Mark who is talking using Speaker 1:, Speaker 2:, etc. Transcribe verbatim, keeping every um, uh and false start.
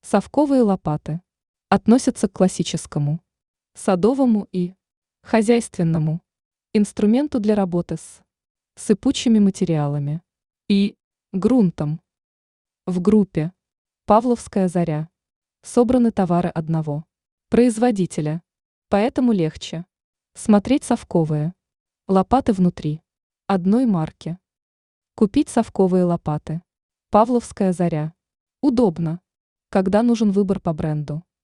Speaker 1: Совковые лопаты относятся к классическому, садовому и хозяйственному инструменту для работы с сыпучими материалами и грунтом. В группе «Павловская заря» собраны товары одного производителя, поэтому легче смотреть совковые лопаты внутри одной марки. Купить совковые лопаты «Павловская заря» удобно, когда нужен выбор по бренду.